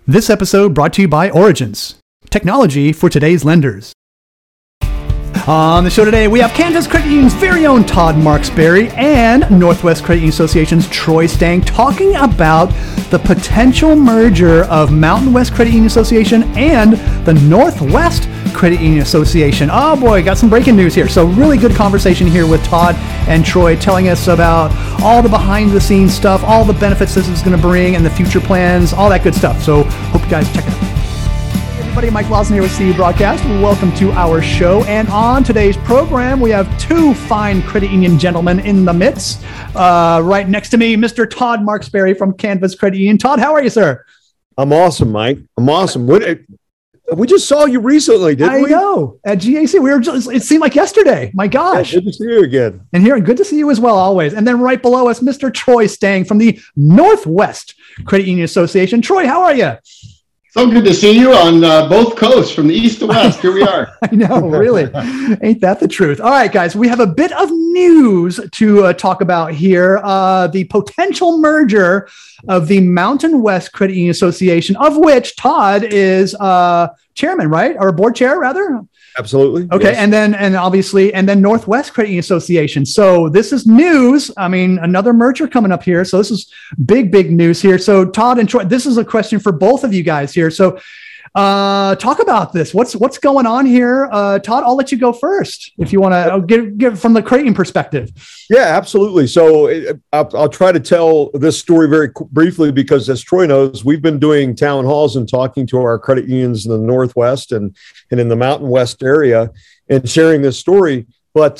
This episode brought to you by Origins, technology for today's lenders. On the show today, we have Kansas Credit Union's very own Todd Marksberry and Northwest Credit Union Association's Troy Stang talking about the potential merger of Mountain West Credit Union Association and the Northwest Credit Union Association. Oh boy, got some breaking news here. So really good conversation here with Todd and Troy telling us about all the behind the scenes stuff, all the benefits this is going to bring and the future plans, all that good stuff. So hope you guys check it out. Hey everybody, Mike Lawson here with CU Broadcast. Welcome to our show. And on today's program, we have two fine credit union gentlemen in the midst. Right next to me, Mr. Todd Marksberry from Kansas Credit Union. Todd, how are you, sir? I'm awesome, Mike. I'm awesome. We just saw you recently, didn't we? I know. At GAC, it seemed like yesterday. My gosh. Yeah, good to see you again. And here, good to see you as well, always. And then right below us, Mr. Troy Stang from the Northwest Credit Union Association. Troy, how are you? So good to see you on both coasts, from the east to west. Here we are. I know, really. Ain't that the truth? All right, guys, we have a bit of news to talk about here. The potential merger of the Mountain West Credit Union Association, of which Todd is chairman, right? Or board chair, rather? Absolutely. Okay, yes. and then Northwest Credit Union Association. So this is news. I mean, another merger coming up here. So this is big news here. So Todd and Troy, this is a question for both of you guys here. So talk about this. What's going on here? Todd, I'll let you go first if you want to give from the credit union perspective. Yeah, absolutely. So I'll try to tell this story very briefly because, as Troy knows, we've been doing town halls and talking to our credit unions in the Northwest and in the Mountain West area and sharing this story. But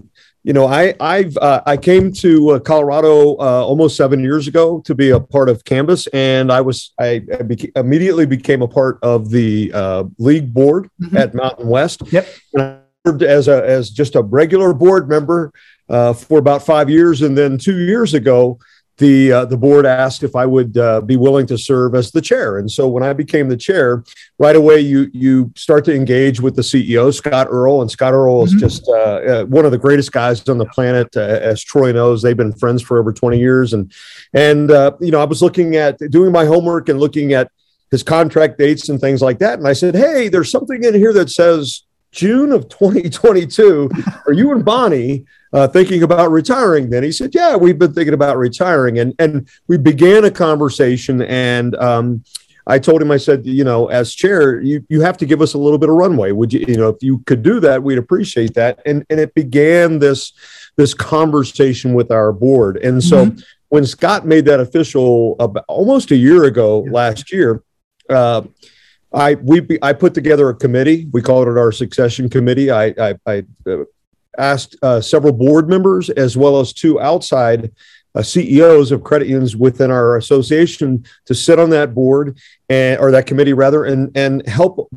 I came to Colorado almost 7 years ago to be a part of Canvas, and I immediately became a part of the league board at Mountain West. Yep. And I served as just a regular board member for about 5 years, and then 2 years ago, the board asked if I would be willing to serve as the chair. And so when I became the chair, right away you start to engage with the CEO, Scott Earl. And Scott Earl is just one of the greatest guys on the planet. As Troy knows, they've been friends for over 20 years. And I was looking at doing my homework and looking at his contract dates and things like that. And I said, hey, there's something in here that says June of 2022. Are you and Bonnie thinking about retiring then? He said, yeah, we've been thinking about retiring. And we began a conversation. And I told him, I said, as chair, you have to give us a little bit of runway. Would you, if you could do that, we'd appreciate that. And it began this conversation with our board. And so when Scott made that official almost a year ago last year, I put together a committee. We called it our succession committee. I asked several board members as well as two outside CEOs of credit unions within our association to sit on that board or that committee rather, and help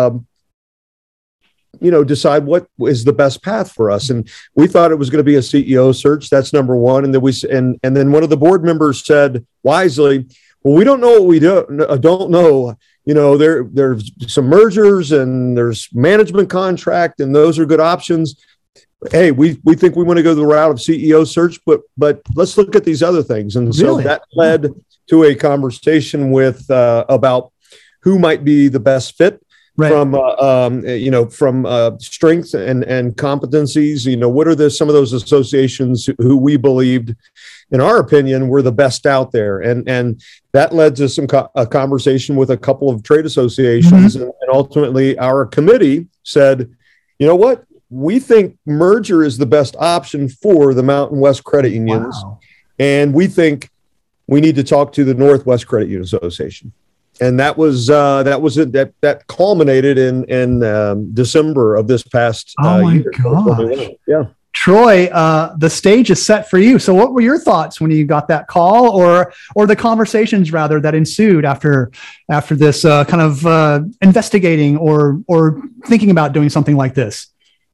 decide what is the best path for us. And we thought it was going to be a CEO search. That's number one. And then and then one of the board members said wisely, well, we don't know what we don't know. There's some mergers and there's management contract, and those are good options. Hey, we think we want to go the route of CEO search, but let's look at these other things. And so that led to a conversation with about who might be the best fit from strengths and competencies. What are some of those associations who we believed, in our opinion, were the best out there, and that led to a conversation with a couple of trade associations, and ultimately our committee said, you know what? We think merger is the best option for the Mountain West Credit Unions, and we think we need to talk to the Northwest Credit Union Association. And that was that culminated in December of this past year. Gosh. Yeah. Troy, the stage is set for you. So what were your thoughts when you got that call or the conversations rather that ensued after this kind of investigating or thinking about doing something like this?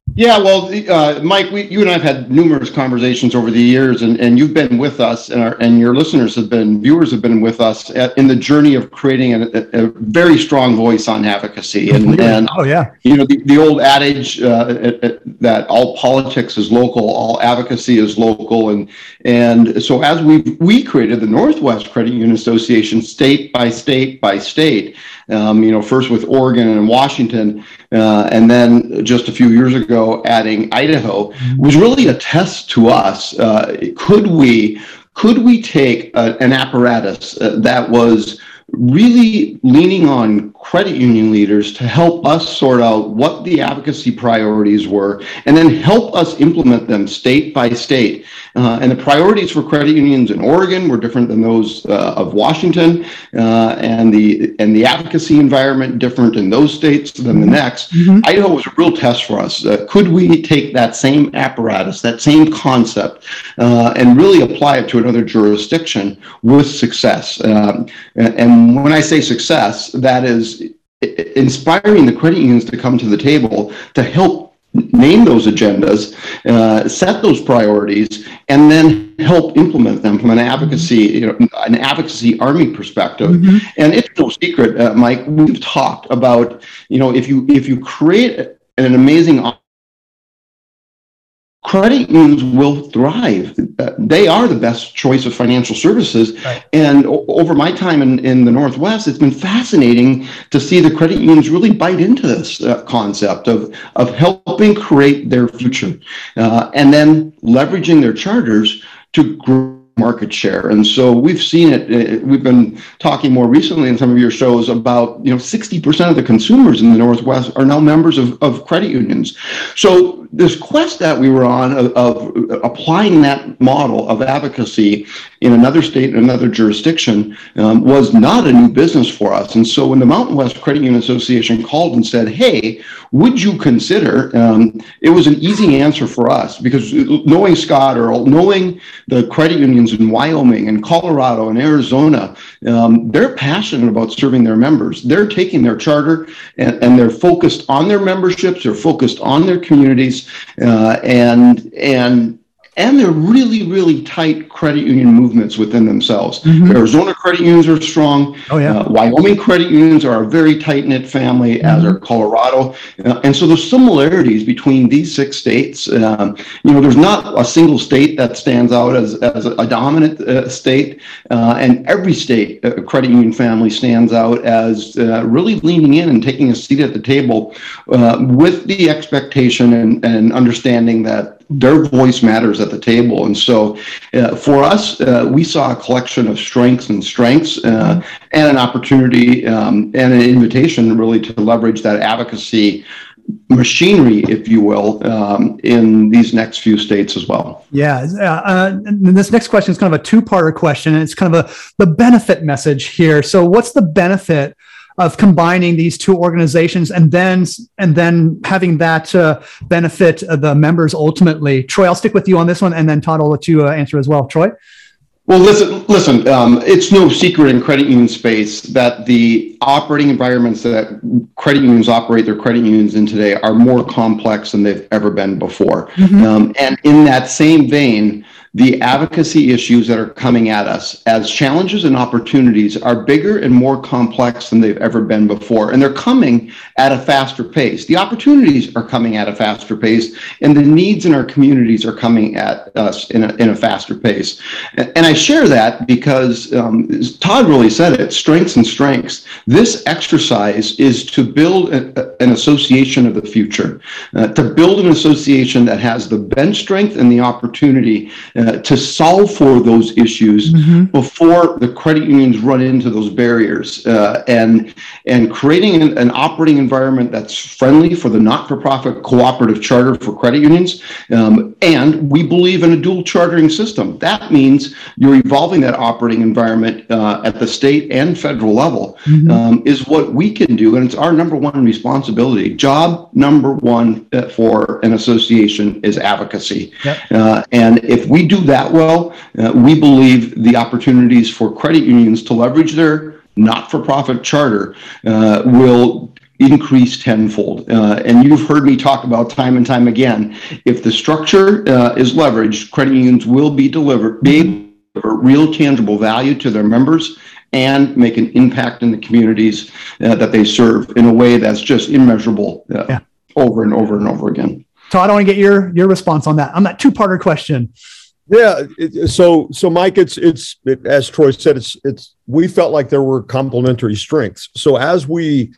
Yeah, well, Mike, you and I have had numerous conversations over the years, and you've been with us, and your viewers have been with us in the journey of creating a very strong voice on advocacy. And oh yeah, the old adage that all politics is local, all advocacy is local, and so as we created the Northwest Credit Union Association, state by state by state. First with Oregon and Washington, and then just a few years ago adding Idaho, was really a test to us. Could we take an apparatus that was really leaning on credit union leaders to help us sort out what the advocacy priorities were, and then help us implement them state by state. And the priorities for credit unions in Oregon were different than those of Washington, and the advocacy environment different in those states than the next. Idaho was a real test for us. Could we take that same apparatus, that same concept, and really apply it to another jurisdiction with success? And when I say success, that is inspiring the credit unions to come to the table to help name those agendas, set those priorities, and then help implement them from an advocacy army perspective. And it's no secret, Mike, we've talked about, if you create an amazing credit unions will thrive. They are the best choice of financial services. Right. And over my time in the Northwest, it's been fascinating to see the credit unions really bite into this concept of helping create their future, and then leveraging their charters to grow market share. And so we've seen it. We've been talking more recently in some of your shows about 60% of the consumers in the Northwest are now members of credit unions. So this quest that we were on of applying that model of advocacy in another state, in another jurisdiction, was not a new business for us. And so when the Mountain West Credit Union Association called and said, hey, would you consider, it was an easy answer for us, because knowing Scott Earl, knowing the credit unions in Wyoming and Colorado and Arizona, they're passionate about serving their members. They're taking their charter and they're focused on their memberships, they're focused on their communities, and they're really, really tight credit union movements within themselves. Arizona credit unions are strong. Oh, yeah. Wyoming credit unions are a very tight-knit family, as are Colorado. And so there's similarities between these 6 states. There's not a single state that stands out as a dominant state. And every state credit union family stands out as really leaning in and taking a seat at the table with the expectation and understanding that their voice matters at the table. And so for us, we saw a collection of strengths and an opportunity and an invitation really to leverage that advocacy machinery, if you will, in these next few states as well. Yeah. This next question is kind of a two-parter question, and it's kind of the benefit message here. So what's the benefit of combining these two organizations and then having that benefit the members ultimately? Troy, I'll stick with you on this one, and then Todd, I'll let you answer as well. Troy? Well, listen. It's no secret in credit union space that the operating environments that credit unions operate their credit unions in today are more complex than they've ever been before. And in that same vein, the advocacy issues that are coming at us as challenges and opportunities are bigger and more complex than they've ever been before. And they're coming at a faster pace. The opportunities are coming at a faster pace, and the needs in our communities are coming at us in a faster pace. And I share that because Todd really said it, strengths and strengths. This exercise is to build an association of the future, to build an association that has the bench strength and the opportunity to solve for those issues before the credit unions run into those barriers, and creating an operating environment that's friendly for the not-for-profit cooperative charter for credit unions. And we believe in a dual chartering system. That means you're evolving that operating environment at the state and federal level, is what we can do. And it's our number one responsibility. Job number one for an association is advocacy. And if we do that well, we believe the opportunities for credit unions to leverage their not-for-profit charter will increase tenfold. And you've heard me talk about time and time again, if the structure is leveraged, credit unions will be able to deliver real tangible value to their members and make an impact in the communities that they serve in a way that's just immeasurable over and over and over again. Todd, I want to get your response on that. On that two-parter question. Yeah. So Mike, it's as Troy said, it's we felt like there were complementary strengths. So as we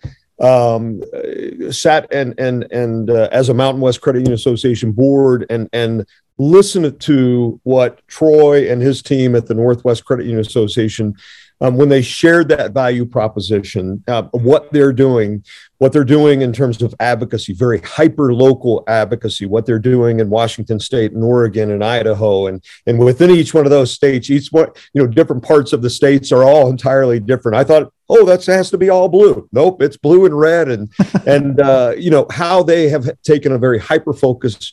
sat and as a Mountain West Credit Union Association board and listened to what Troy and his team at the Northwest Credit Union Association, when they shared that value proposition, what they're doing in terms of advocacy, very hyper local advocacy, what they're doing in Washington State and Oregon and Idaho, and within each one of those states, each one, different parts of the states are all entirely different. I thought, that has to be all blue. Nope, it's blue and red, and how they have taken a very hyper focus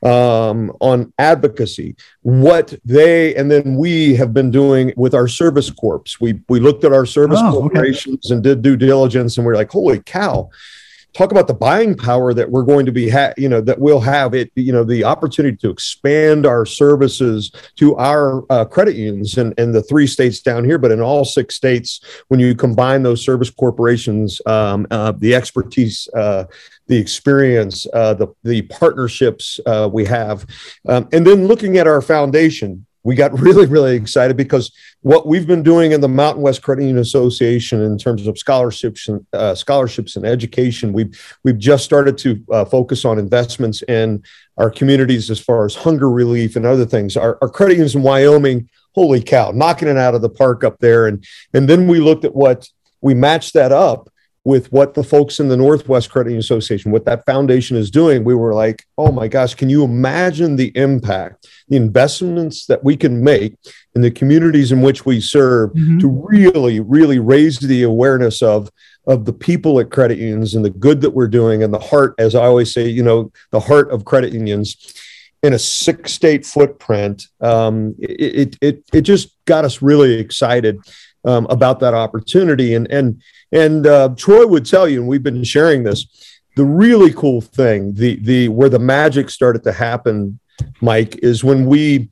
on advocacy, what they and then we have been doing with our service corps. We looked at our service corporations and did due diligence, and we're like, holy cow, talk about the buying power that we're going to be, that we'll have it, the opportunity to expand our services to our credit unions and the 3 states down here, but in all 6 states, when you combine those service corporations, the expertise, the experience, the partnerships we have. And then looking at our foundation, we got really, really excited because what we've been doing in the Mountain West Credit Union Association in terms of scholarships and education, we've just started to focus on investments in our communities as far as hunger relief and other things. Our credit unions in Wyoming, holy cow, knocking it out of the park up there. And then we looked at we matched that up with what the folks in the Northwest Credit Union Association, what that foundation is doing. We were like, oh my gosh, can you imagine the impact, the investments that we can make in the communities in which we serve to really, really raise the awareness of the people at credit unions and the good that we're doing, and the heart, as I always say, the heart of credit unions in a 6-state footprint. It just got us really excited about that opportunity. And Troy would tell you, and we've been sharing this, the really cool thing, where the magic started to happen, Mike, is when we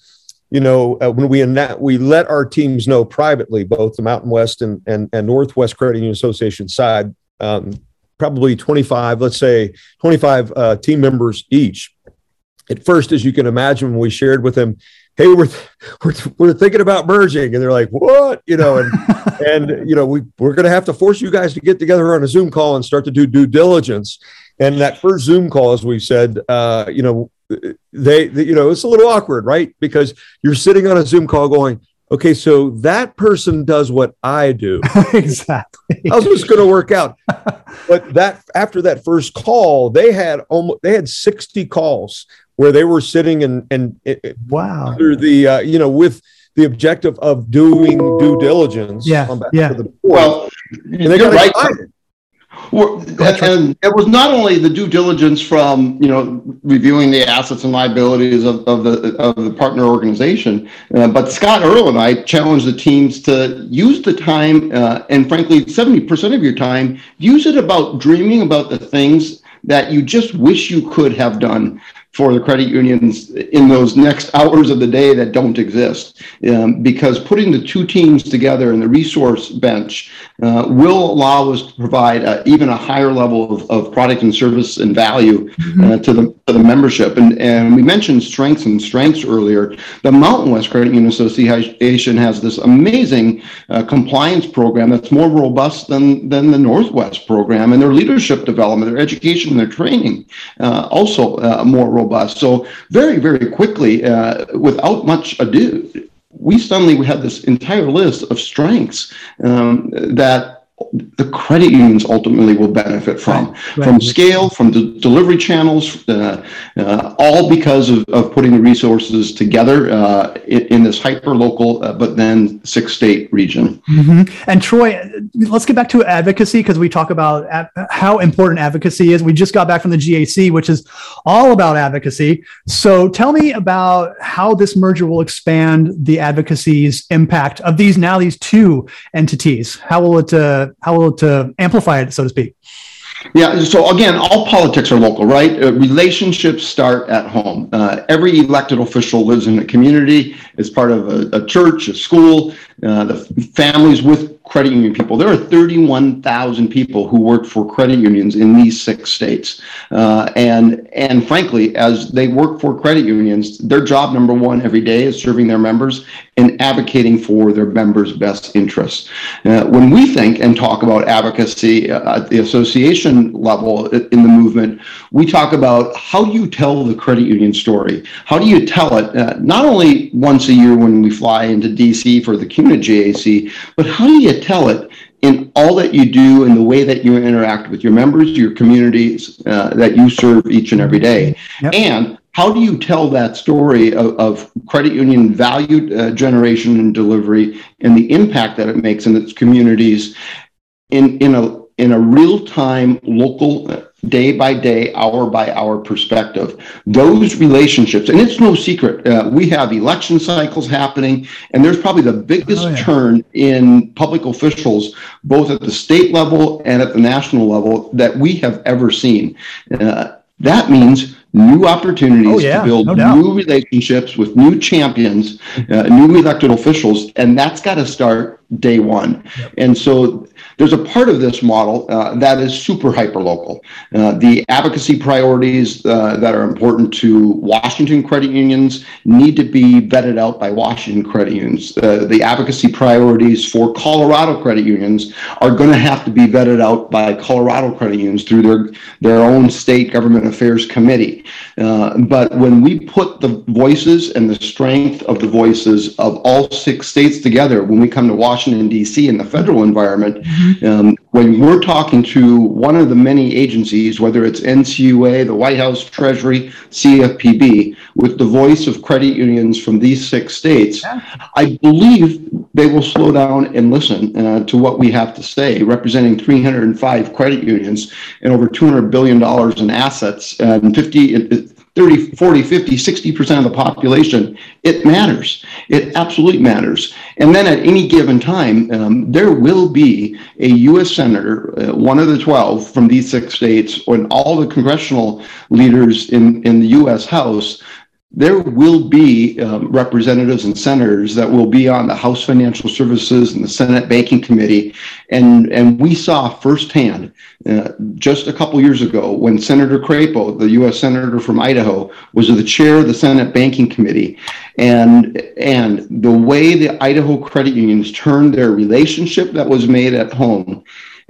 let our teams know privately, both the Mountain West and Northwest Credit Union Association side, probably 25 team members each. At first, as you can imagine, when we shared with them, hey, we're thinking about merging, and they're like, what? We're going to have to force you guys to get together on a Zoom call and start to do due diligence. And that first Zoom call, as we said, it's a little awkward, right? Because you're sitting on a Zoom call going, okay, so that person does what I do. Exactly. How's this going to work out? But after that first call, they had 60 calls where they were sitting and wow, under the with the objective of doing due diligence. On behalf of the board. Well, and they got excited. And it was not only the due diligence from reviewing the assets and liabilities of the partner organization, but Scott Earl and I challenged the teams to use the time, and frankly, 70% of your time, use it about dreaming about the things that you just wish you could have done for the credit unions in those next hours of the day that don't exist. Because putting the 2 teams together in the resource bench will allow us to provide even a higher level of product and service and value to the membership. And we mentioned strengths earlier. The Mountain West Credit Union Association has this amazing compliance program that's more robust than the Northwest program, and their leadership development, their education, and their training also more robust. So very, very quickly, without much ado, we had this entire list of strengths that the credit unions ultimately will benefit from scale, from the delivery channels, all because of putting the resources together in this hyper-local, but then 6-state region. And Troy, let's get back to advocacy, because we talk about how important advocacy is. We just got back from the GAC, which is all about advocacy. So tell me about how this merger will expand the advocacy's impact of these 2 entities. How will it amplify it, so to speak? Yeah. So again, all politics are local, right? Relationships start at home. Every elected official lives in a community, is part of a church, a school, the families with credit union people. There are 31,000 people who work for credit unions in these 6 states. And frankly, as they work for credit unions, their job number one every day is serving their members and advocating for their members' best interests. When we think and talk about advocacy at the association level in the movement, we talk about how do you tell the credit union story? How do you tell it not only once a year when we fly into DC for the CUNA JAC, but how do you tell it in all that you do and the way that you interact with your members, your communities that you serve each and every day? Yep. And how do you tell that story of credit union value generation and delivery and the impact that it makes in its communities in a real-time, local, day-by-day, hour-by-hour perspective? Those relationships, and it's no secret, we have election cycles happening, and there's probably the biggest turn in public officials, both at the state level and at the national level, that we have ever seen. That means new opportunities to build new relationships with new champions, new elected officials, and that's got to start day one. Yep. And so there's a part of this model that is super hyper-local. The advocacy priorities that are important to Washington credit unions need to be vetted out by Washington credit unions. The advocacy priorities for Colorado credit unions are going to have to be vetted out by Colorado credit unions through their own state government affairs committee. But when we put the voices and the strength of the voices of all 6 states together, when we come to Washington, D.C. in the federal environment, when we're talking to one of the many agencies, whether it's NCUA, the White House, Treasury, CFPB, with the voice of credit unions from these 6 states, I believe they will slow down and listen to what we have to say, representing 305 credit unions and over $200 billion in assets and 30, 40, 50, 60% of the population. It matters. It absolutely matters. And then at any given time, there will be a U.S. Senator, one of the 12 from these 6 states, and all the congressional leaders in the U.S. House. There will be representatives and senators that will be on the House Financial Services and the Senate Banking Committee. And we saw firsthand just a couple years ago when Senator Crapo, the U.S. Senator from Idaho, was the chair of the Senate Banking Committee. And the way the Idaho credit unions turned their relationship that was made at home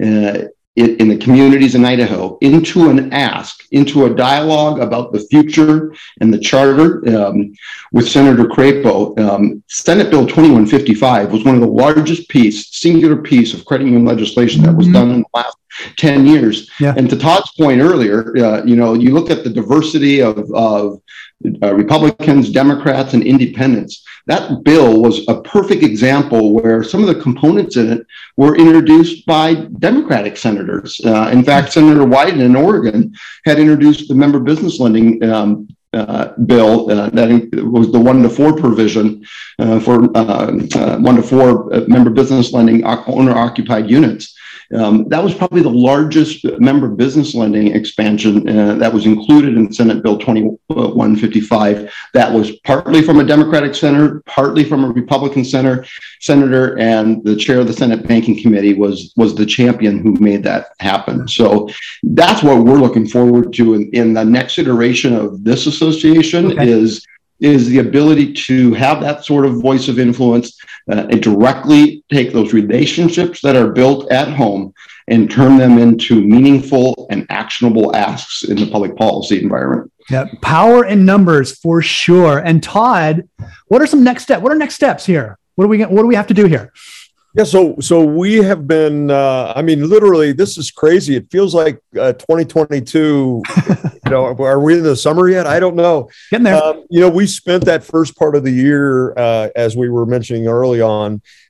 in the communities in Idaho into an ask, into a dialogue about the future and the charter with Senator Crapo. Senate Bill 2155 was one of the largest singular piece of credit union legislation that was done in the last 10 years. Yeah. And to Todd's point earlier, you look at the diversity of Republicans, Democrats, and independents. That bill was a perfect example where some of the components in it were introduced by Democratic senators. In fact, Senator Wyden in Oregon had introduced the member business lending bill that was the 1-to-4 provision for 1-to-4 member business lending owner-occupied units. That was probably the largest member business lending expansion that was included in Senate Bill 2155. That was partly from a Democratic senator, partly from a Republican senator, and the chair of the Senate Banking Committee was the champion who made that happen. So that's what we're looking forward to in the next iteration of this association. Is the ability to have that sort of voice of influence and directly take those relationships that are built at home and turn them into meaningful and actionable asks in the public policy environment. Yeah, power in numbers for sure. And Todd, what are some next steps? What are next steps here? What do we have to do here? Yeah, so we have been, literally, this is crazy. It feels like 2022, are we in the summer yet? I don't know. Getting there. We spent that first part of the year, as we were mentioning early on,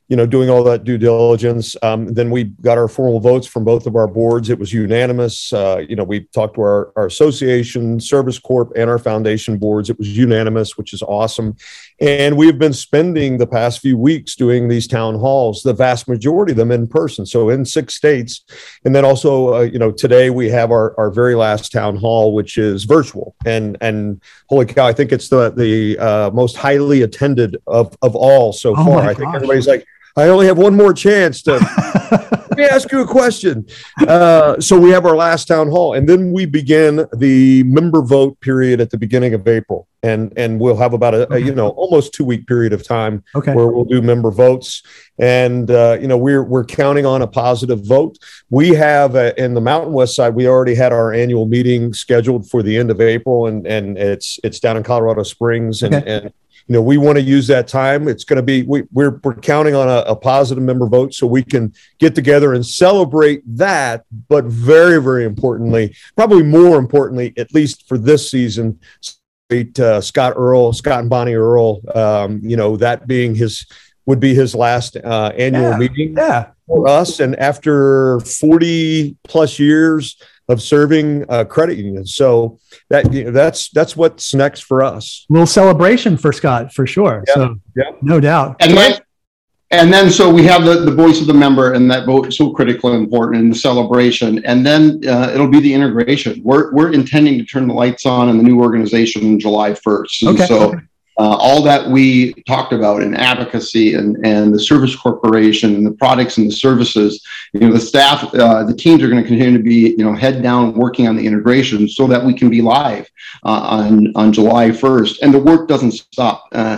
doing all that due diligence. Then we got our formal votes from both of our boards. It was unanimous. We talked to our association, Service Corp, and our foundation boards. It was unanimous, which is awesome. And we've been spending the past few weeks doing these town halls, the vast majority of them in person. So in 6 states. And then also, today we have our very last town hall, which is virtual. And holy cow, I think it's the most highly attended of all so far. I think everybody's like, I only have one more chance to let me ask you a question. So we have our last town hall, and then we begin the member vote period at the beginning of April, and we'll have about a almost 2-week period of time where we'll do member votes, and we're counting on a positive vote. We have in the Mountain West side, we already had our annual meeting scheduled for the end of April, and it's down in Colorado Springs, and we want to use that time. It's going to be, we're counting on a positive member vote so we can get together and celebrate that. But very, very importantly, probably more importantly, at least for this season, Scott and Bonnie Earl, that being would be his last annual meeting for us. And after 40 plus years of serving credit unions. So that's what's next for us. A little celebration for Scott, for sure. Yeah, so no doubt. And then so we have the voice of the member, and that vote is so critically important in the celebration. And then it'll be the integration. We're intending to turn the lights on in the new organization on July 1st. And all that we talked about in advocacy and the service corporation and the products and the services, the staff, the teams are going to continue to be, head down working on the integration so that we can be live on July 1st. And the work doesn't stop. By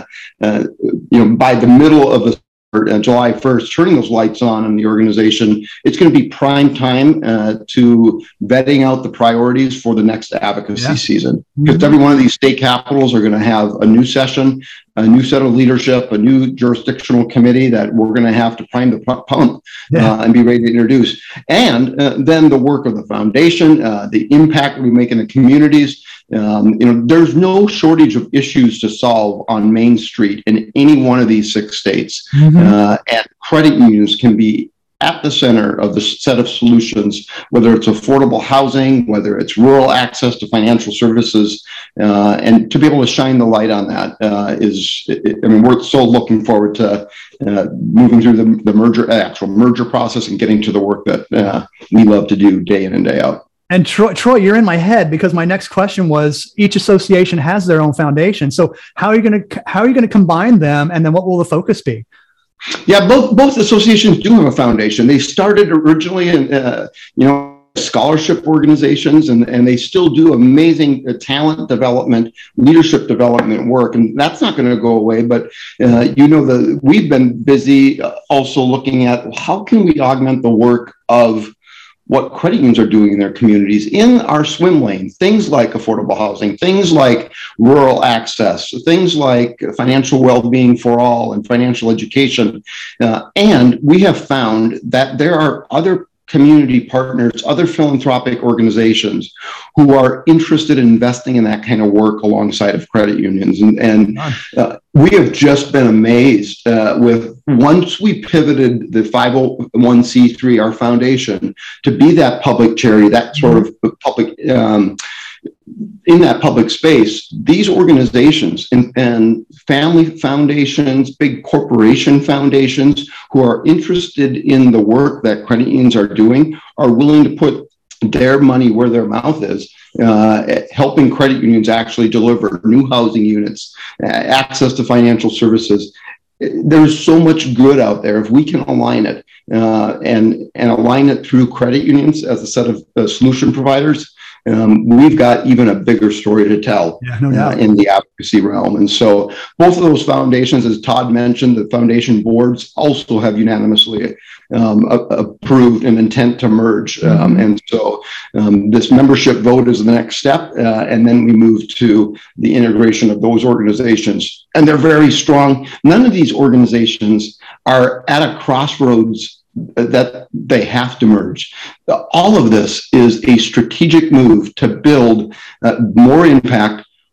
the middle of the July 1st, turning those lights on in the organization, it's going to be prime time to vetting out the priorities for the next advocacy season. Because every one of these state capitals are going to have a new session, a new set of leadership, a new jurisdictional committee that we're going to have to prime the pump and be ready to introduce. And then the work of the foundation, the impact we make in the communities. There's no shortage of issues to solve on Main Street in any one of these 6 states. And credit unions can be at the center of the set of solutions, whether it's affordable housing, whether it's rural access to financial services, and to be able to shine the light on that we're so looking forward to moving through the actual merger process and getting to the work that we love to do day in and day out. And Troy, you're in my head because my next question was each association has their own foundation. So how are you going to combine them, and then what will the focus be? Yeah, both associations do have a foundation. They started originally in scholarship organizations, and they still do amazing talent development, leadership development work, and that's not going to go away. But we've been busy also looking at how can we augment the work of what credit unions are doing in their communities in our swim lane, things like affordable housing, things like rural access, things like financial well-being for all and financial education. And we have found that there are other community partners, other philanthropic organizations who are interested in investing in that kind of work alongside of credit unions. And we have just been amazed with once we pivoted the 501c3, our foundation, to be that public charity, that sort of public in that public space, these organizations and family foundations, big corporation foundations who are interested in the work that credit unions are doing are willing to put their money where their mouth is, helping credit unions actually deliver new housing units, access to financial services. There's so much good out there if we can align it and align it through credit unions as a set of solution providers. We've got even a bigger story to tell in the advocacy realm. And so both of those foundations, as Todd mentioned, the foundation boards also have unanimously approved an intent to merge. And so this membership vote is the next step. And then we move to the integration of those organizations. And they're very strong. None of these organizations are at a crossroads that they have to merge. All of this is a strategic move to build more impact,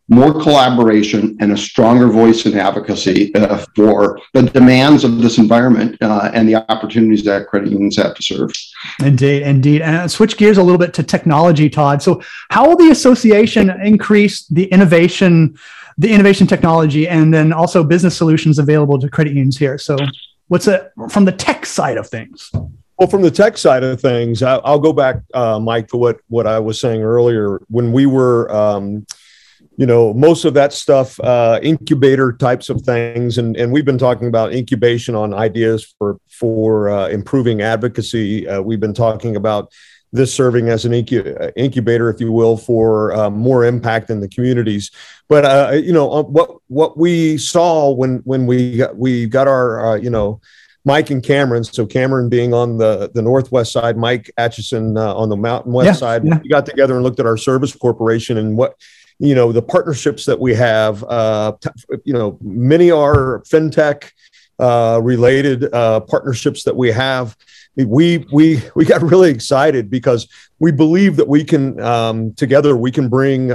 more collaboration, and a stronger voice in advocacy for the demands of this environment and the opportunities that credit unions have to serve. Indeed, indeed. And switch gears a little bit to technology, Todd. So how will the association increase the innovation technology and then also business solutions available to credit unions here? So what's from the tech side of things? Well, from the tech side of things, I'll go back, Mike, to what I was saying earlier. When we were most of that stuff, incubator types of things. And we've been talking about incubation on ideas for improving advocacy. We've been talking about this serving as an incubator, if you will, for more impact in the communities. But, what we saw when we got our, Mike and Cameron, so Cameron being on the Northwest side, Mike Atchison on the Mountain West side, we got together and looked at our service corporation and what, the partnerships that we have, many are fintech related partnerships that we have. We got really excited because we believe that we can together we can bring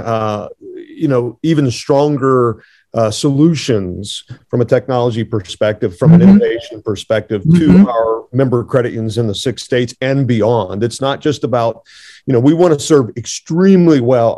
even stronger solutions from a technology perspective, from an innovation perspective to our member credit unions in the 6 states and beyond. It's not just about, we want to serve extremely well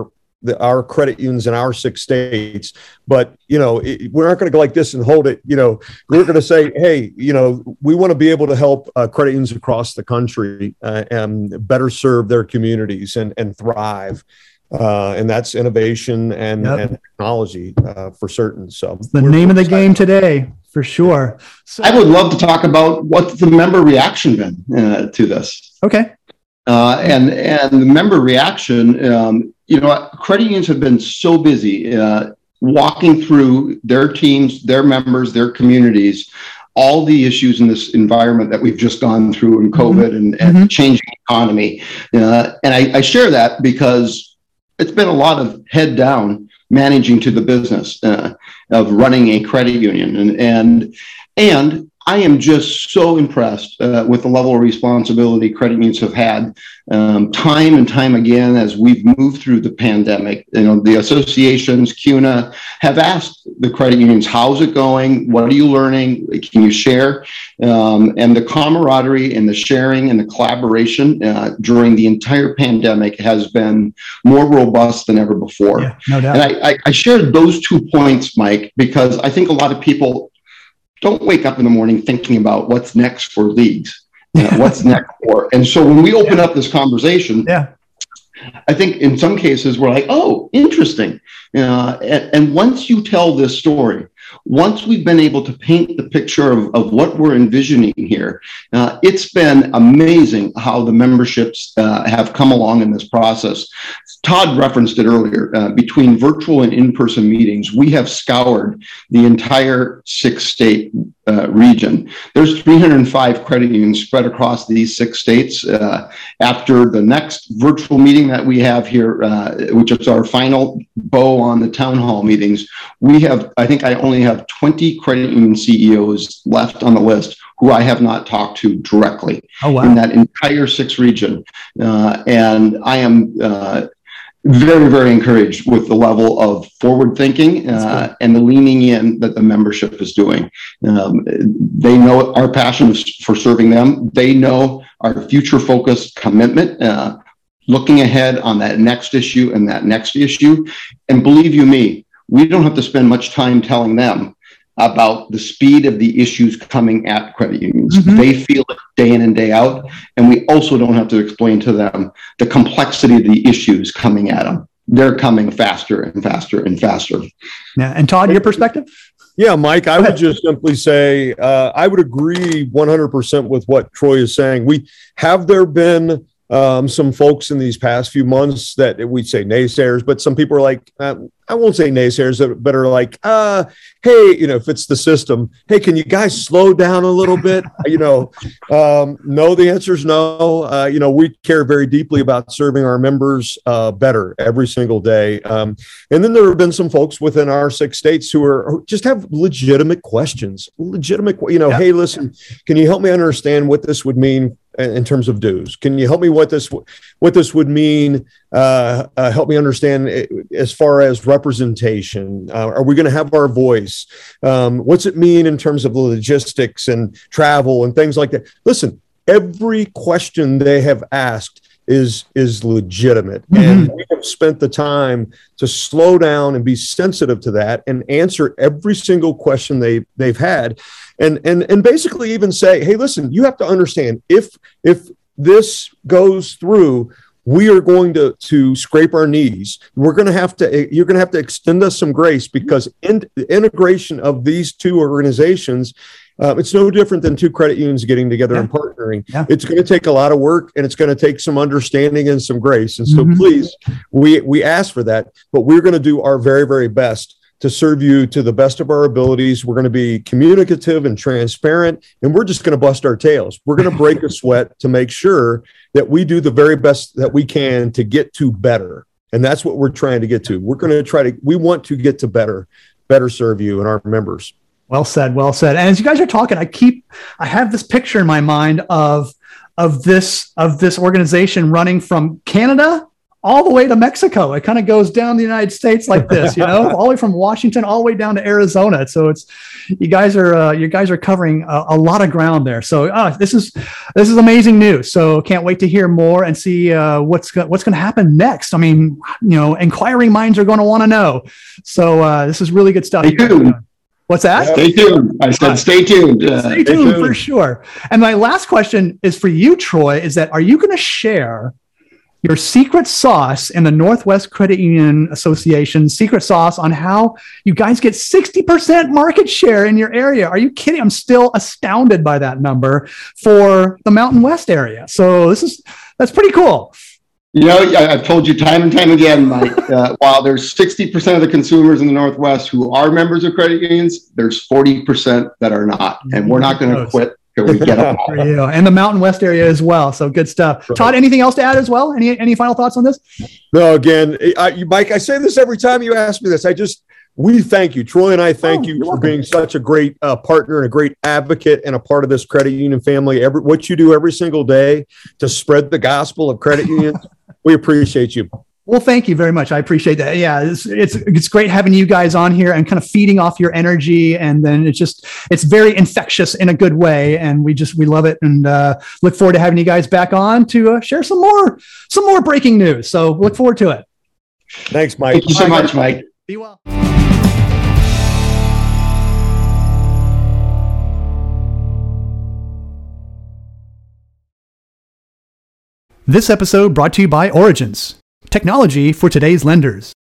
our credit unions in our 6 states, but we're not going to go like this and hold it. We're going to say, hey, we want to be able to help credit unions across the country and better serve their communities and thrive. And that's innovation and technology for certain. So it's the name of the game today, for sure. So, I would love to talk about what's the member reaction been to this. Okay. And the member reaction, credit unions have been so busy walking through their teams, their members, their communities, all the issues in this environment that we've just gone through in COVID and the changing economy. And I share that because it's been a lot of head down managing to the business of running a credit union. And I am just so impressed with the level of responsibility credit unions have had time and time again as we've moved through the pandemic. The associations, CUNA, have asked the credit unions, how's it going? What are you learning? Can you share? And the camaraderie and the sharing and the collaboration during the entire pandemic has been more robust than ever before. Yeah, no doubt. And I shared those 2 points, Mike, because I think a lot of people don't wake up in the morning thinking about what's next for leagues, what's next for. And so when we open up this conversation, I think in some cases we're like, oh, interesting. And once you tell this story, once we've been able to paint the picture of what we're envisioning here, it's been amazing how the memberships have come along in this process. Todd referenced it earlier. Between virtual and in-person meetings, we have scoured the entire 6-state region. There's 305 credit unions spread across these 6 states. After the next virtual meeting that we have here, which is our final bow on the town hall meetings, I think I only have 20 credit union CEOs left on the list who I have not talked to directly in that entire 6 region. And I am very, very encouraged with the level of forward thinking and the leaning in that the membership is doing. They know our passion for serving them. They know our future focused commitment, looking ahead on that next issue and that next issue. And believe you me, we don't have to spend much time telling them about the speed of the issues coming at credit unions. They feel it day in and day out. And we also don't have to explain to them the complexity of the issues coming at them. They're coming faster and faster and faster. Yeah. And Todd, your perspective? Yeah, Mike, I would just simply say, I would agree 100% with what Troy is saying. There been some folks in these past few months that we'd say naysayers, but some people are like, I won't say naysayers, but are like, hey, if it's the system, hey, can you guys slow down a little bit? No, the answer is no. We care very deeply about serving our members better every single day. And then there have been some folks within our 6 states who just have legitimate questions, hey, listen, can you help me understand what this would mean in terms of dues? Can you help me what this would mean? Help me understand as far as representation. Are we going to have our voice? What's it mean in terms of logistics and travel and things like that? Listen, every question they have asked is legitimate. Mm-hmm. And we have spent the time to slow down and be sensitive to that and answer every single question they've had. And basically even say, hey, listen, you have to understand, if this goes through, we are going to scrape our knees. You're going to have to extend us some grace, because the integration of these two organizations, it's no different than two credit unions getting together and partnering. Yeah. It's going to take a lot of work, and it's going to take some understanding and some grace. And so please, we ask for that, but we're going to do our very, very best to serve you to the best of our abilities. We're going to be communicative and transparent, and we're just going to bust our tails. We're going to break a sweat to make sure that we do the very best that we can to get to better. And that's what we're trying to get to. We want to get to better serve you and our members. Well said. Well said. And as you guys are talking, I have this picture in my mind of this organization running from Canada all the way to Mexico. It kind of goes down the United States like this, all the way from Washington all the way down to Arizona. So you guys are covering a lot of ground there. So this is amazing news. So can't wait to hear more and see what's going to happen next. I mean, inquiring minds are going to want to know. So this is really good stuff. What's that? Stay tuned. I said stay tuned. Stay tuned for sure. And my last question is for you, Troy, are you going to share your secret sauce in the Northwest Credit Union Association secret sauce on how you guys get 60% market share in your area? Are you kidding? I'm still astounded by that number for the Mountain West area. So that's pretty cool. I've told you time and time again, Mike, while there's 60% of the consumers in the Northwest who are members of credit unions, there's 40% that are not. And we're not going to quit till we get them all. And the Mountain West area as well. So good stuff. Right. Todd, anything else to add as well? Any final thoughts on this? No, again, Mike, I say this every time you ask me this. We thank you. Troy and I thank you for being such a great partner and a great advocate and a part of this credit union family. What you do every single day to spread the gospel of credit unions, we appreciate you. Well, thank you very much. I appreciate that. Yeah, it's great having you guys on here and kind of feeding off your energy. And then it's very infectious in a good way. And we love it, and look forward to having you guys back on to share some more breaking news. So look forward to it. Thanks, Mike. Thank you so much, Mike. Be well. This episode brought to you by Origins, technology for today's lenders.